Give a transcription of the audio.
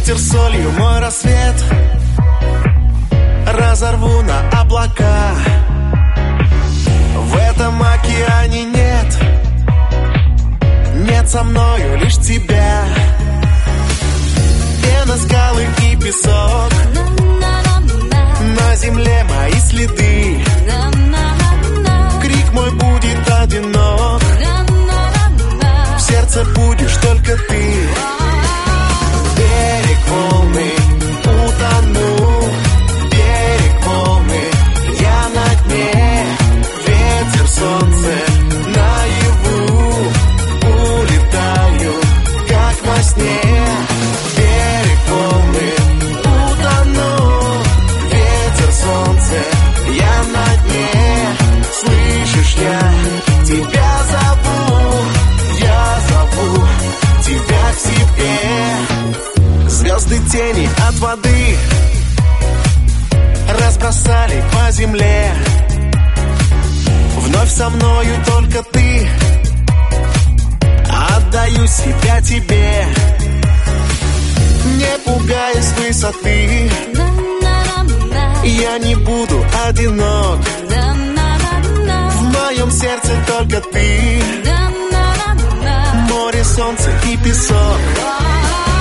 Ветер солью мой рассвет разорву на облака. В этом океане нет со мною лишь тебя. Пена, скалы и песок, на земле мои следы. Крик мой будет одинок, в сердце будешь только ты. Берег волны, утону, берег волны, я на дне. Ветер, солнце, наяву, улетаю, как во сне. Берег волны, утону, ветер, солнце, я на дне. Слышишь, я тебя зову, я зову тебя к себе. Звезды, тени от воды разбросали по земле. Вновь со мною только ты, отдаю себя тебе. Не пугаясь высоты, я не буду одинок. В моем сердце только ты, море, солнце и песок.